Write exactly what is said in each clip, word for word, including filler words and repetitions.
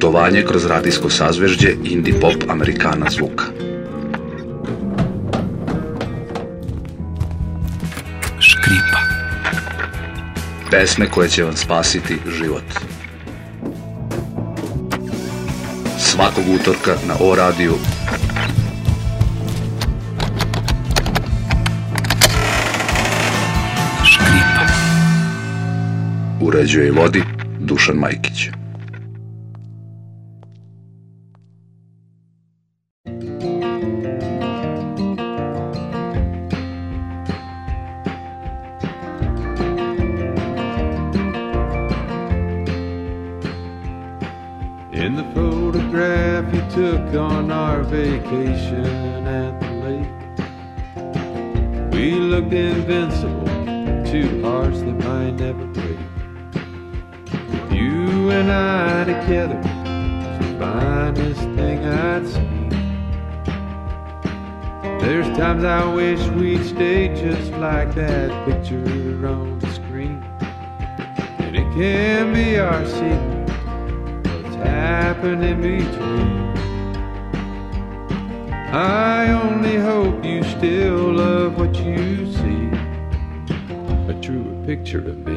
Putovanje kroz radijsko sazvežđe indie pop Amerikana zvuka. Škripa. Pesme koje će vam spasiti život. Svakog utorka na O radiju. Škripa. Uređuje i vodi Dušan Majkić. In the photograph you took on our vacation at the lake, we looked invincible, two hearts that might never break. You and I together was the finest thing I'd seen. There's times I wish we'd stayed just like that picture on the screen. And it can be our secret happen in between. I only hope you still love what you see, a truer picture of me.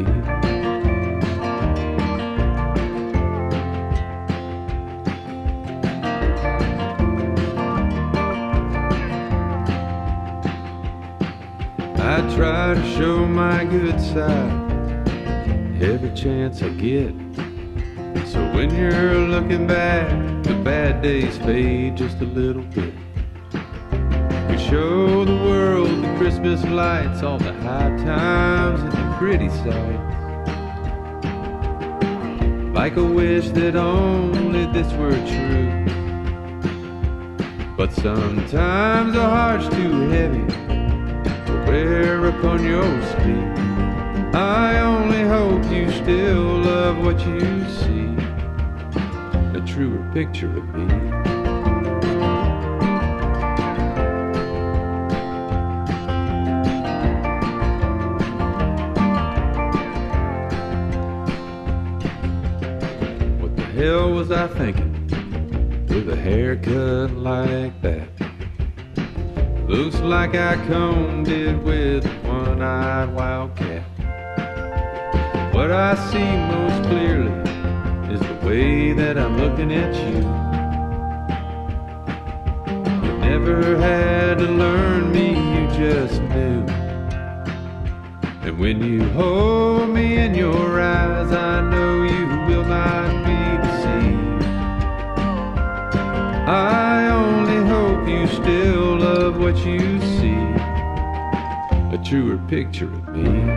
I try to show my good side every chance I get. So when you're looking back, the bad days fade just a little bit. We show the world the Christmas lights, all the high times and the pretty sights. Like a wish that only this were true. But sometimes the heart's too heavy to wear upon your sleeve. I only hope you still love what you see, a truer picture of me. What the hell was I thinking with a haircut like that? Looks like I combed it with a one-eyed wildcat. What I see most clearly is the way that I'm looking at you. You never had to learn me, you just knew. And when you hold me in your eyes, I know you will not be deceived. I only hope you still love what you see, a truer picture of me.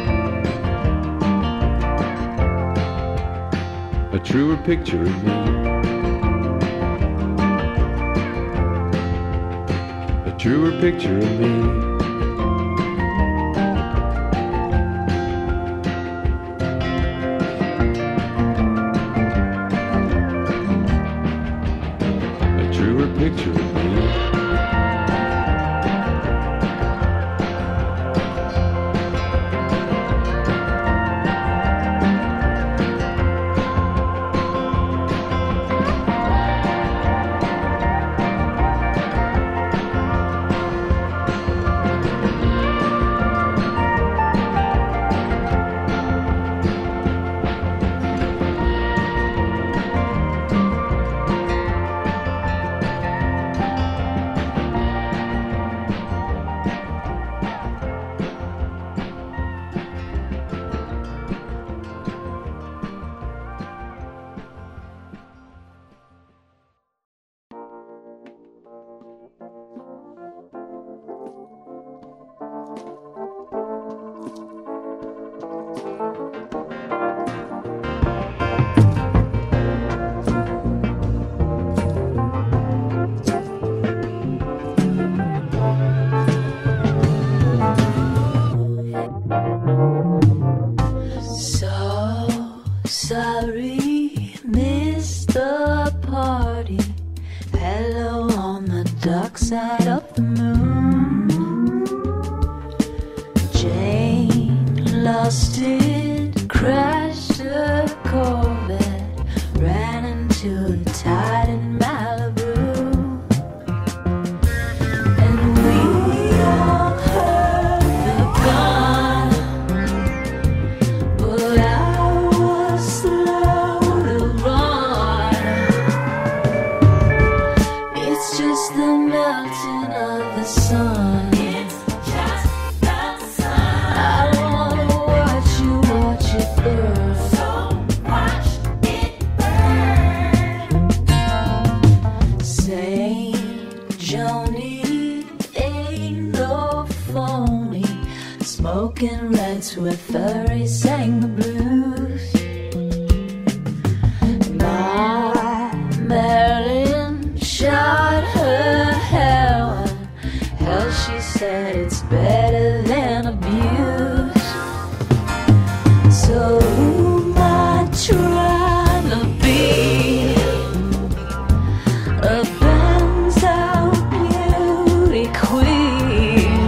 A truer picture of me. A truer picture of me. A truer picture of me. sun. It's just the sun. I wanna watch you, watch it burn. So watch it burn. Saint Joni ain't no phony, smoking reds where furry sang the blues. My Marilyn shot her heroin. Hell, she said it's better than abuse. So who am I trying to be? A Benz out beauty queen.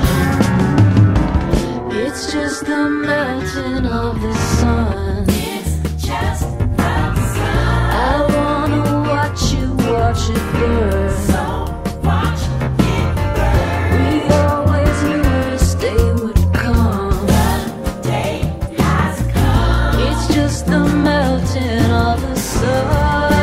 It's just the melting of the sun. It's just the sun. I wanna watch you, watch it burn. So watch it burn. We always knew this day would come. The day has come. It's just the melting of the sun.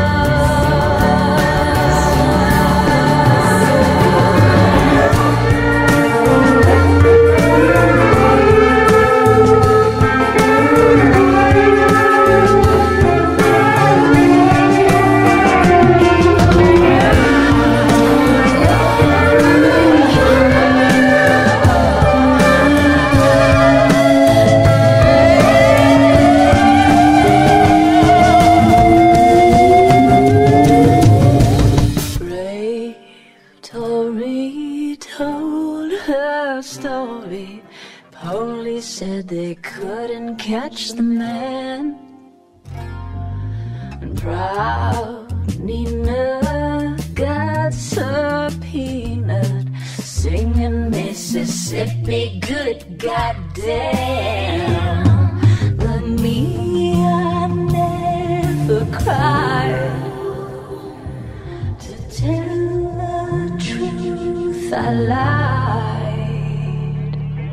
Brave Tori told her story. Police said they couldn't catch the man. And proud Nina got subpoenaed, singing Mississippi good goddamn. But me, I never cried. To tell the truth, I lied.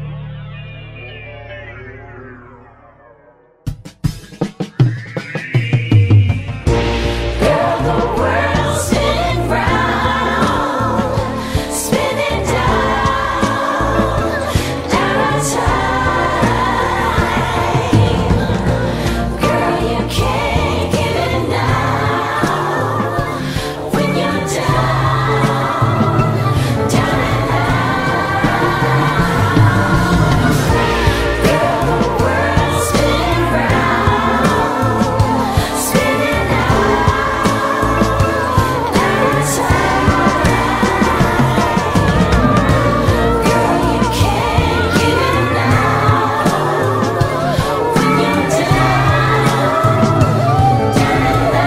Girl, the world's spinning round, spinning down, out of time. Girl, you can't give it now. When you're down, down and out. Girl, the world's spinning round, spinning out, out of time. Girl, you can't give it now. When you're down, down and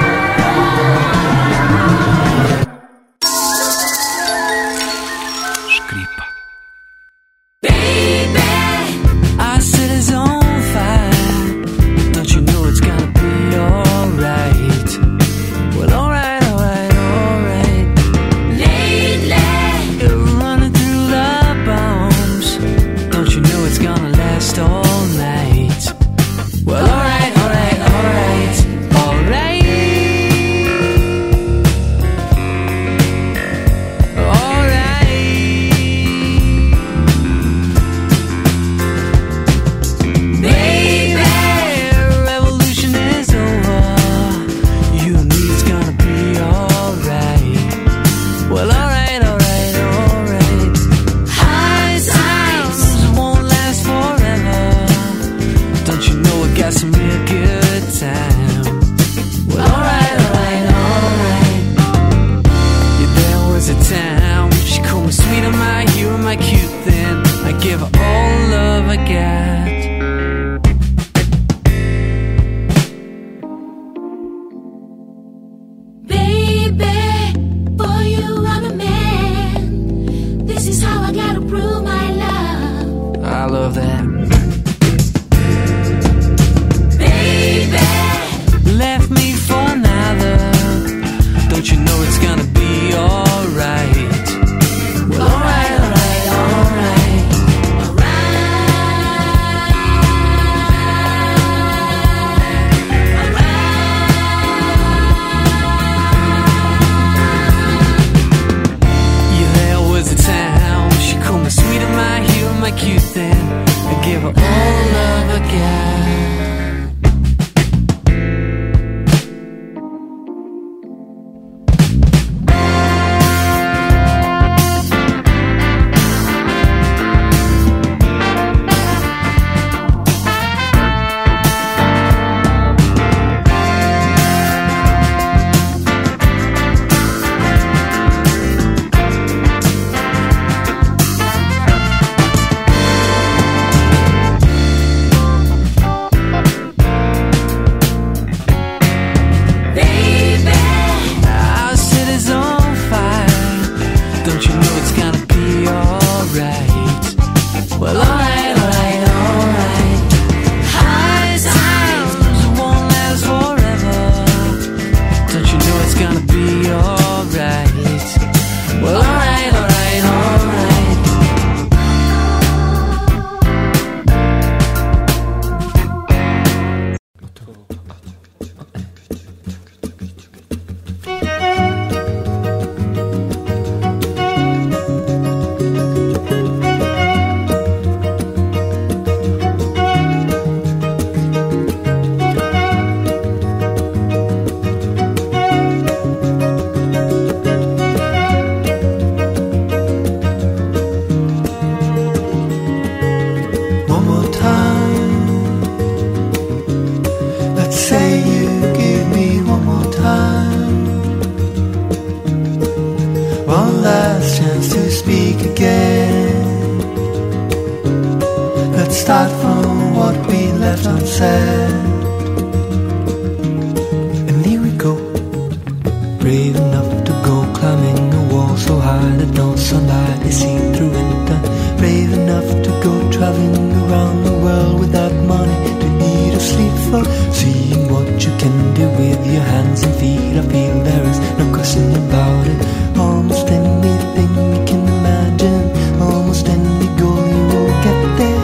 out. Škripa. Baby, Our city's on fire. Don't you know it's gonna be alright? Well, alright, alright, alright. lately, You're running through the bombs. Don't you know it's gonna last all night? Well, alright, alright, alright, alright. Alright. baby, Revolution is over. You and me, it's gonna be alright. Well, alright, alright, alright. High times won't last forever. Don't you know I got some real good time? Well, alright, alright, alright. Yeah, there was a time when she called me sweet on my, you were my cute then. I gave her all the love I got. baby, for you I'm a man. This is how I gotta prove my love. I love that. Baby, Left me for another. Don't you know it's gonna be alright? Well, alright, alright, alright. alright, alright. Yeah, there was a time speak again. Let's start from what we left unsaid. And here we go, brave enough to go climbing a wall so high that no sunlight is seen through winter. Brave enough to go traveling around the world without money to eat or sleep for. Seeing what you can do with your hands and feet, I feel there is no question about it. Almost anything you can imagine, almost any goal you will get there.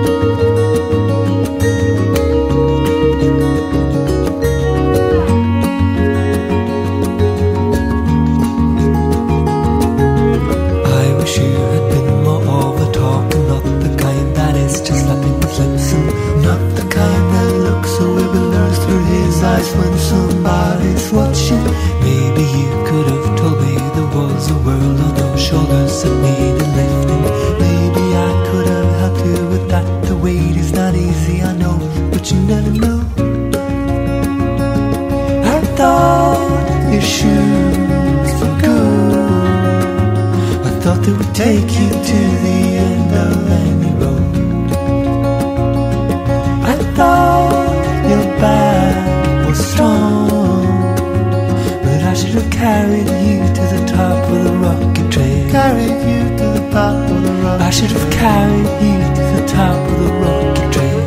I wish you had been more of a talker, not the kind that is just slapping his lips, and not the kind that looks so blurs through his eyes when somebody's watching. Maybe you could have told me there was a world on your shoulders that needed lifting. Maybe I could have helped you with that. The weight is not easy, I know, but you never know. I thought your shoes were good. I thought they would take you to the end of any road. I thought your back was strong, but I should have carried you to the top of the rocket train. Carried you to the top of the rocket train. I should have carried you to the top of the rocket train.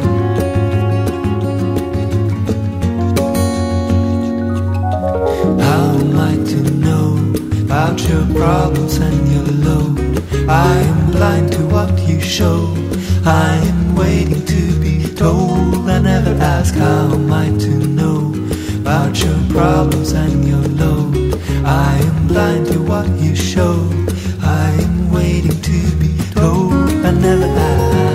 How am I to know about your problems and your load? I am blind to what you show. I am waiting to be told. I never ask how am I to know about your problems and your load. I am blind to what you show. I am waiting to be told. I never ask.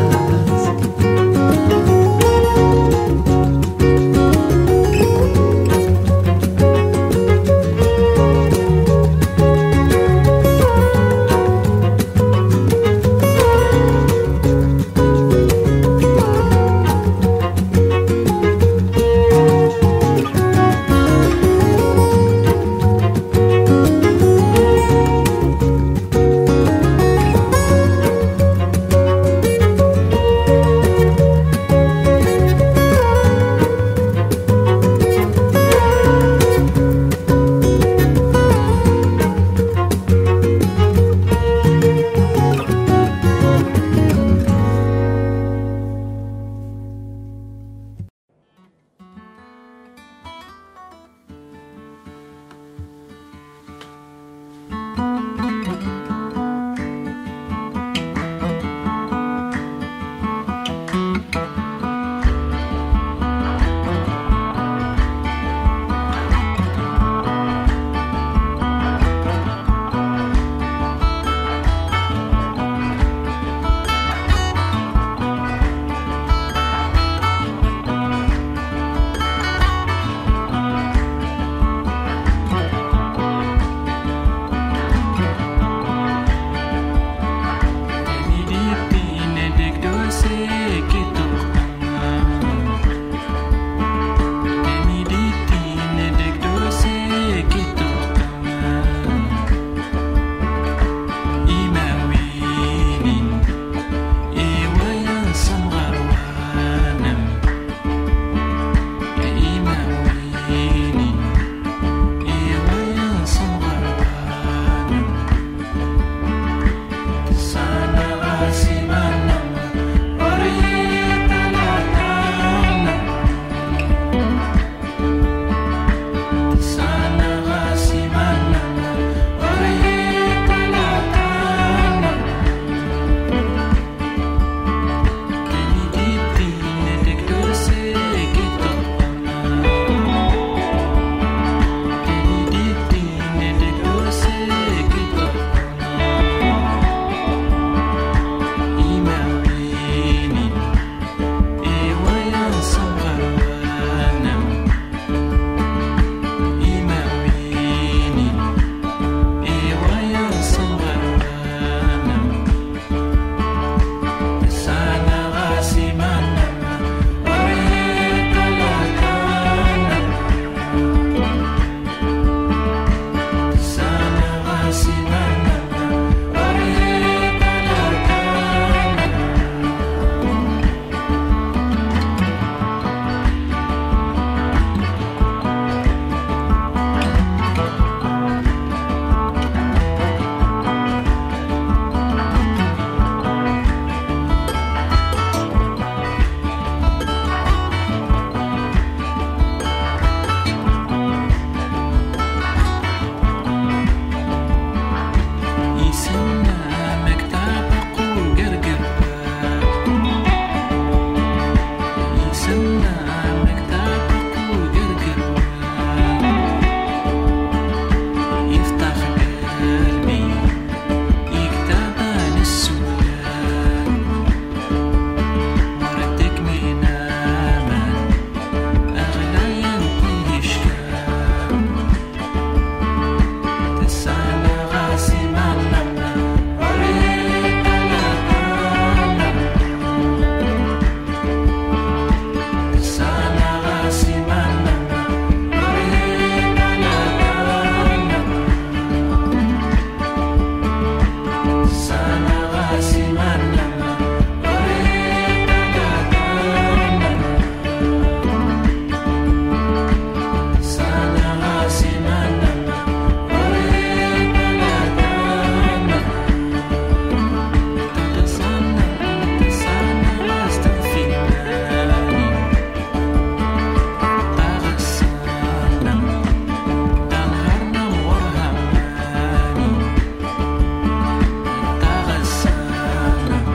Tagasana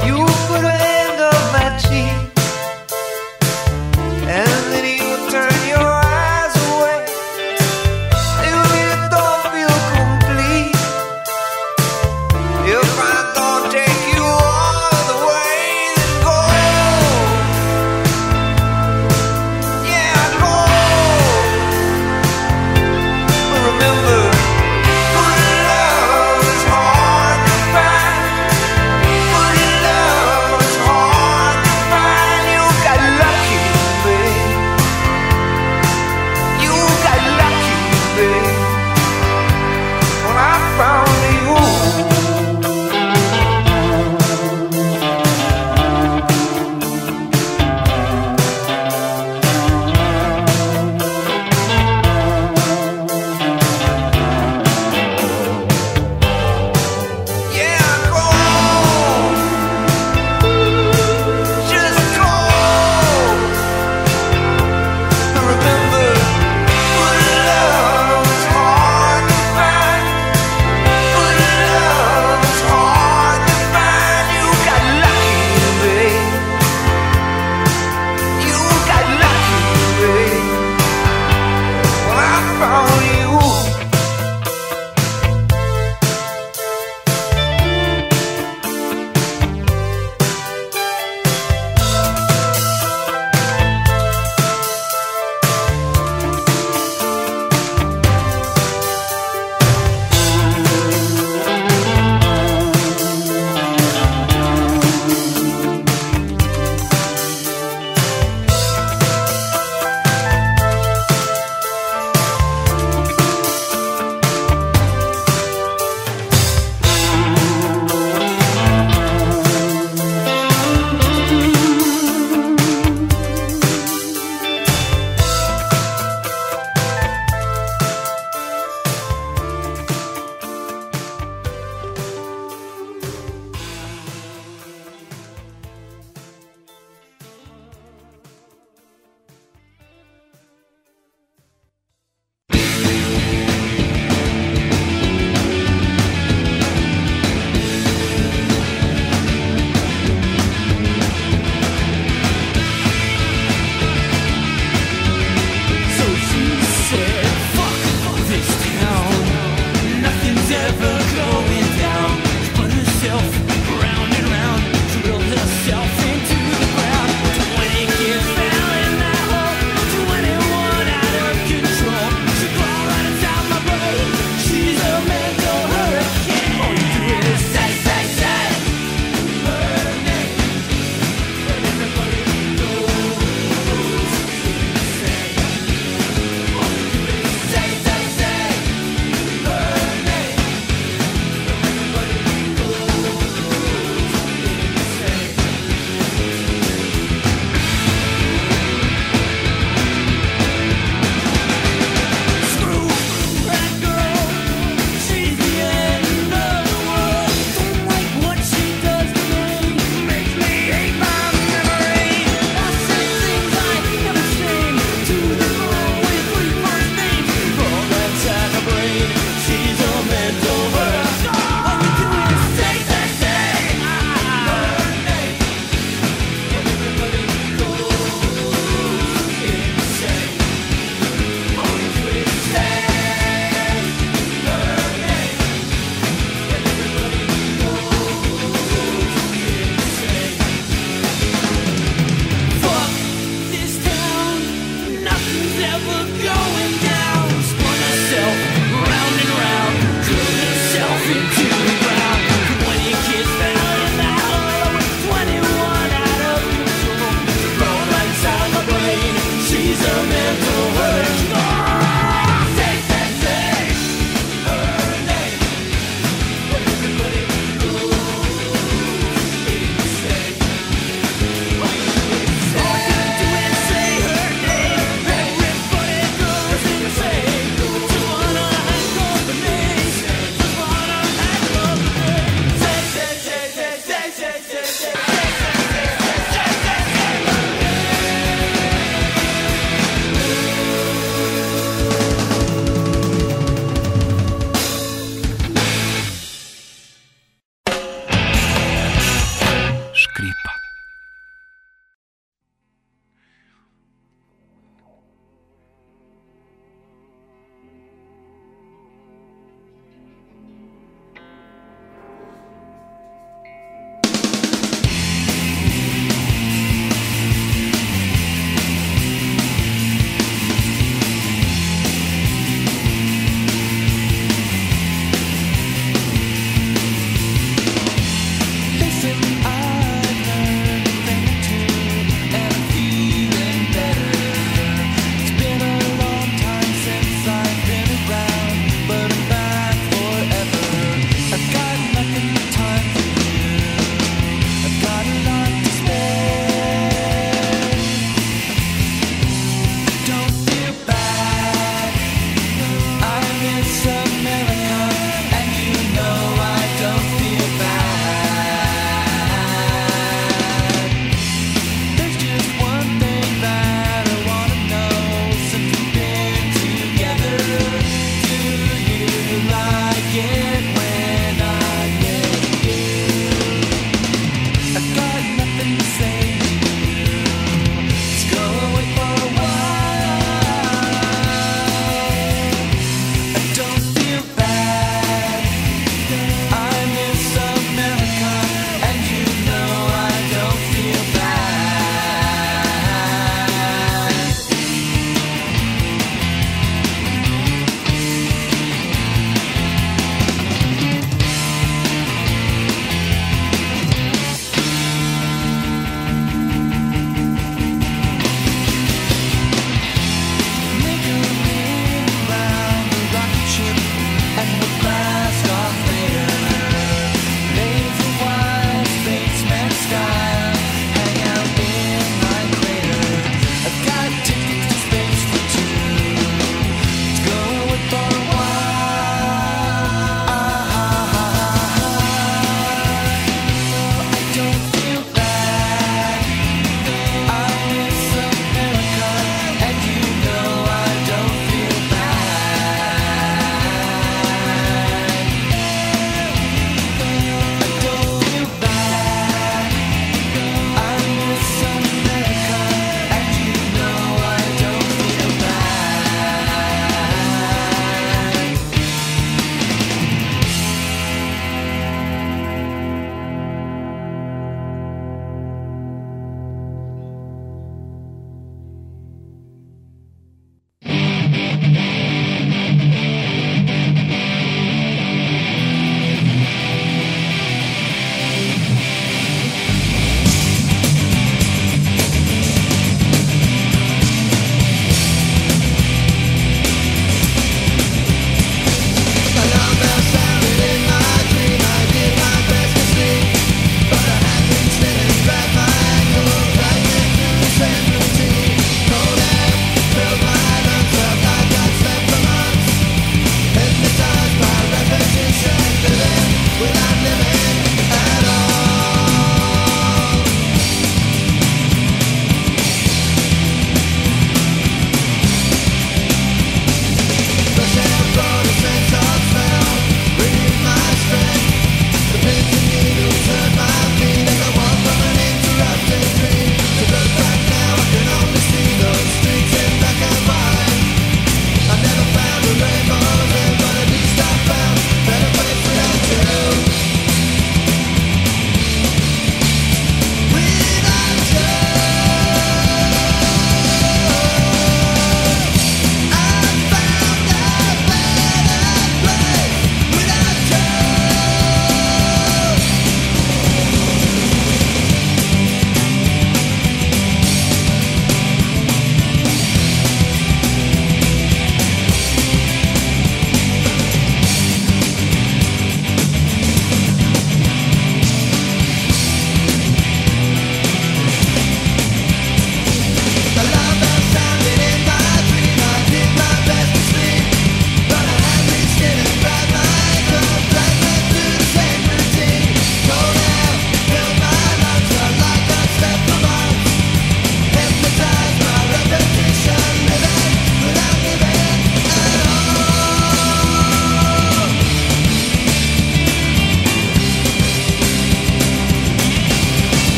Love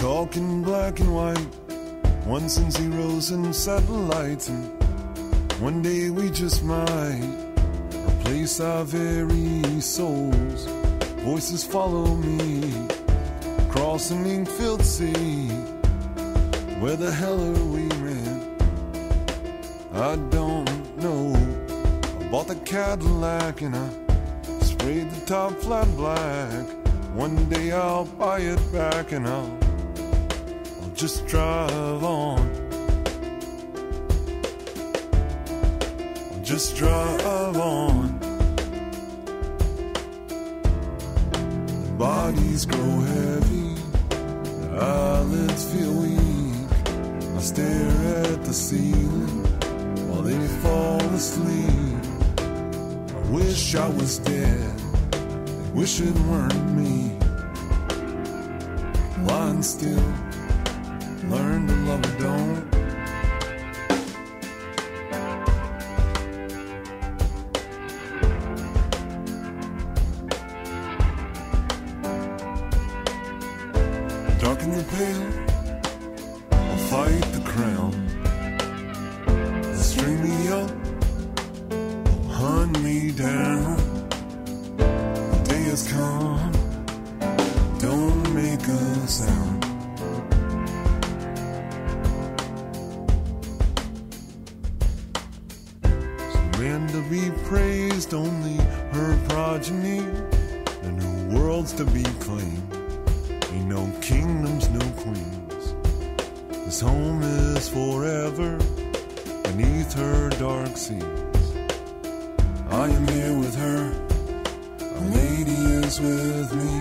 talking black and white, ones and zeros and satellites, and one day we just might replace our very souls. Voices follow me across an ink-filled sea. Where the hell are we, man? I don't know. I bought the Cadillac and I sprayed the top flat black. One day I'll buy it back and I'll, I'll just drive on. I'll just drive on. The bodies grow heavy, the eyelids feel weak. I stare at the ceiling while they fall asleep. I wish I was dead, I wish it weren't me. Lying still, learn to love or don't. Darken the pale, I'll fight the crown. String me up, hunt me down. The day has come, don't make a sound. Surrender be praised, only her progeny. The new world's to be claimed. Ain't no kingdoms, no queens. This home is forever beneath her dark seas. I am here with her, Our Lady is with me.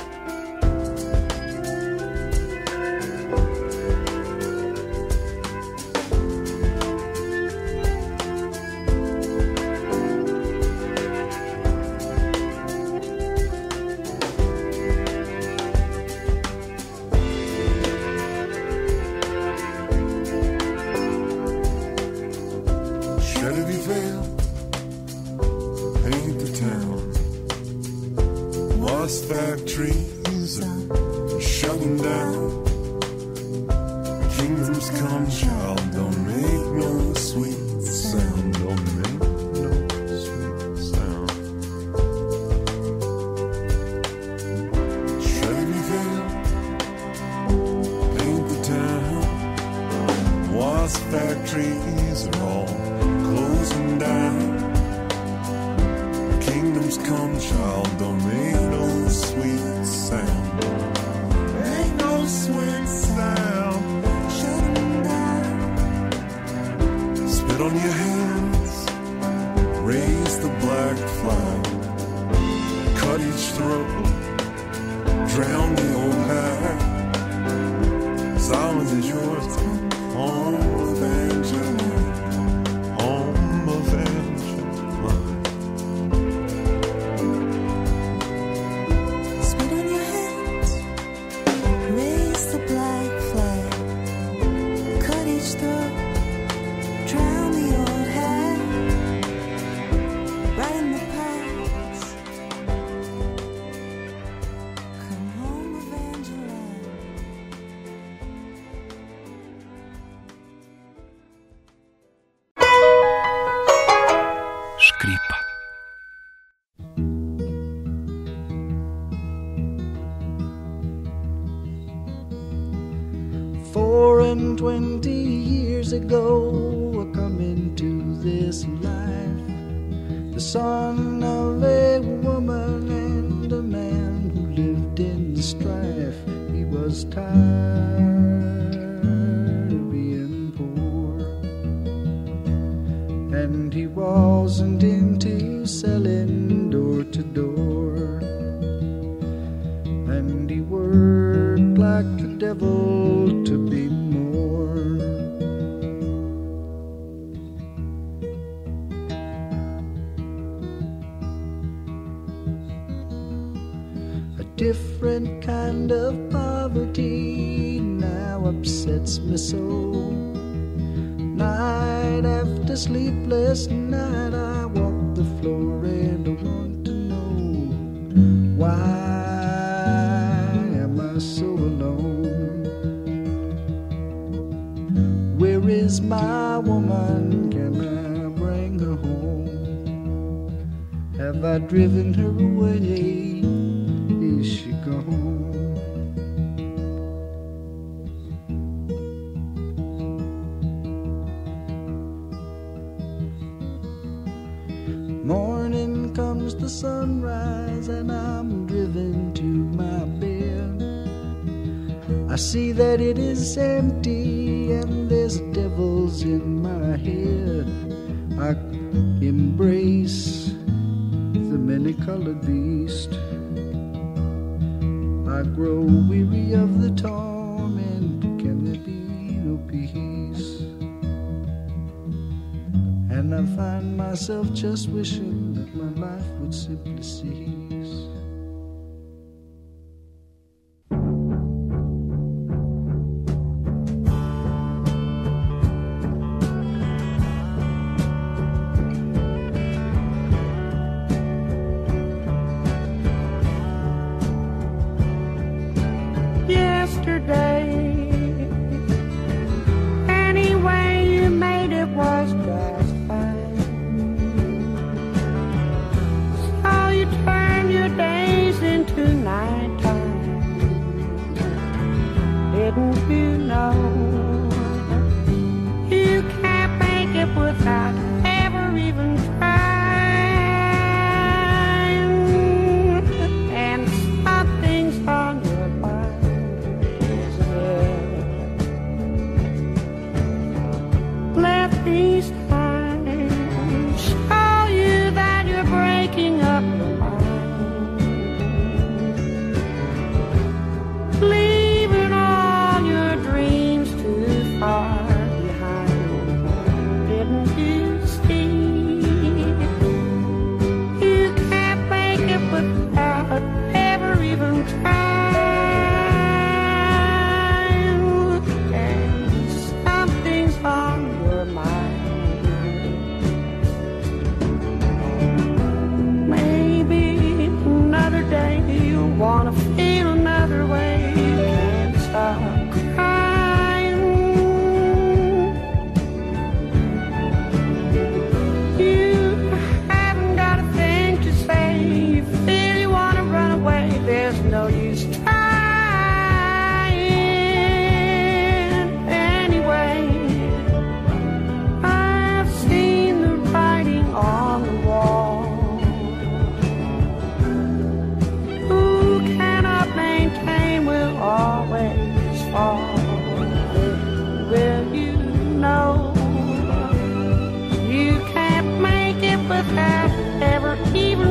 Factories are shutting down. Kingdoms come, child, don't make no sweet sound. Don't make no sweet sound. Chevy Vale, paint the town. Wasp factories are all closing down. Kingdoms come, child, don't make no sweet sound. Ain't no sweet sound. Shut 'em down. Spit on your hands, raise the black flag. Cut each throat, drown the old hag. Silence is yours, home of Angeline, home of Angeline. Four and twenty years ago, I come into this life, the son of a woman and a man who lived in strife. He was tired of being poor, and he wasn't into selling door to door, and he worked like the devil to be more. A different kind of poverty now upsets me so. Night after sleepless night, I walk the floor and I want to know, why am I so alone? is my woman, can I bring her home? Have I driven her away? Is she gone? Morning comes the sunrise and I'm driven to my bed. I see that it is empty and there's devils in my head. I embrace the many-colored beast. I grow weary of the torment. Can there be no peace? And I find myself just wishing that my life would simply cease. Yesterday, any way you made it was just fine. So you turned your days into nighttime. Didn't you know you can't make it without ever even trying? And something's on your mind. Let these times show you that you're breaking up your mind, leaving all your dreams too far behind. Didn't you see? You can't make it without ever even trying. And something's on your mind. Maybe another day you'll wanna feel another way. You can't stop crying. You haven't got a thing to say. You feel you wanna run away. There's no use trying anyway. I've seen the writing on the wall. Who cannot maintain will always fall. Will you know you can't make it without ever even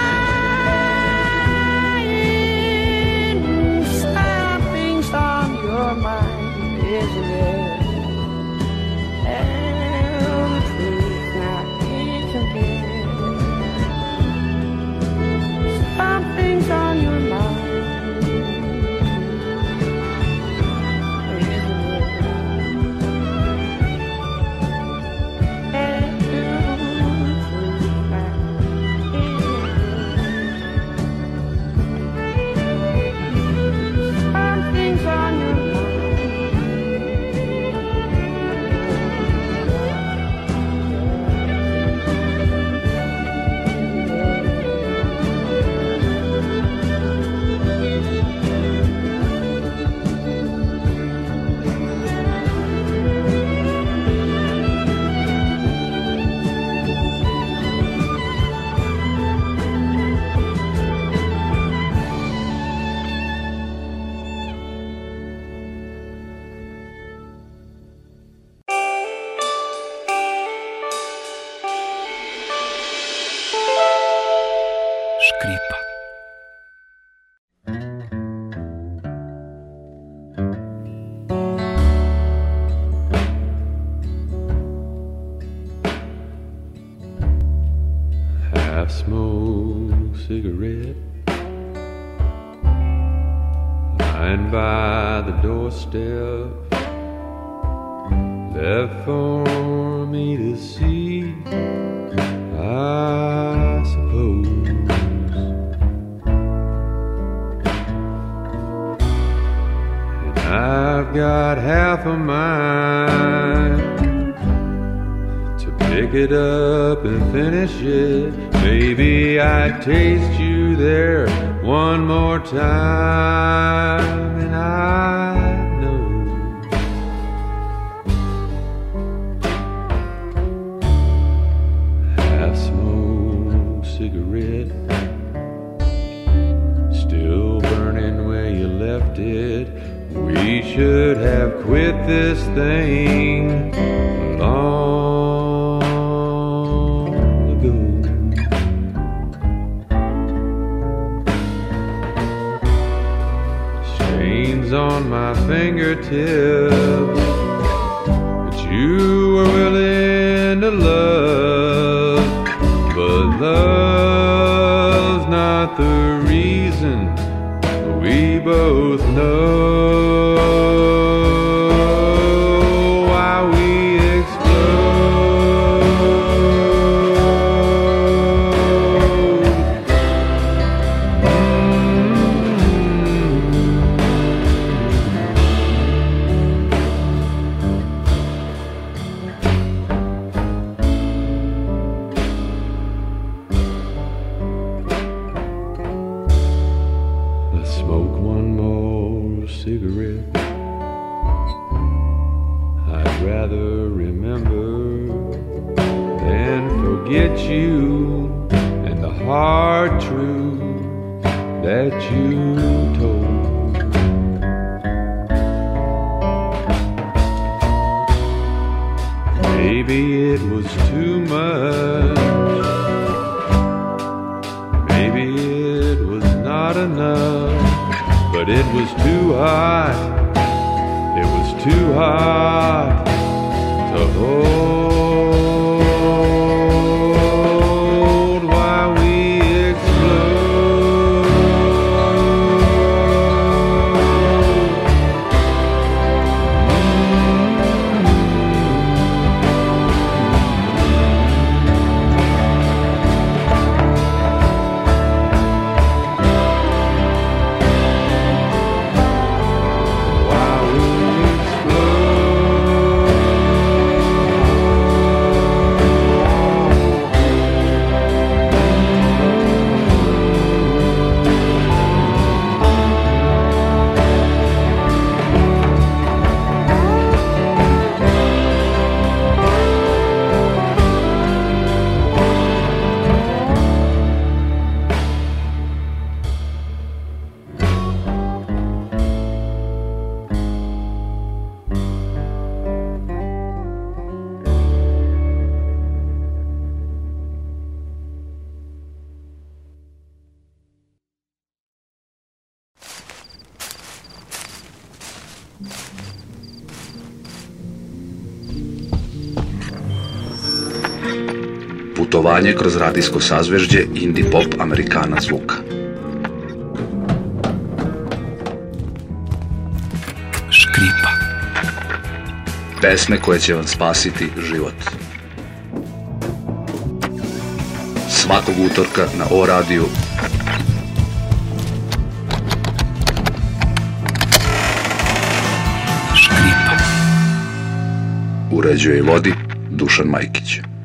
trying? Something's on your mind, isn't it? Tell the truth now, isn't it? Something's on your mind, isn't it? Tell the truth now, isn't it? Something's on your mind. Škripa. Half-smoked cigarette lying by the doorstep, left for me to see, I suppose. And I've got half a mind pick it up and finish it. Maybe I'd taste you there one more time, and I know half-smoked cigarette still burning where you left it. We should have quit this thing long ago. Stains on my fingertips, but you were willing to love. But love's not the reason, we both know. Putovanje kroz radijsko sazvežđe indie pop Amerikana zvuka. Škripa. Pesme koje će vam spasiti život. Svakog utorka na O radiju. Škripa. Uređuje i vodi Dušan Majkić.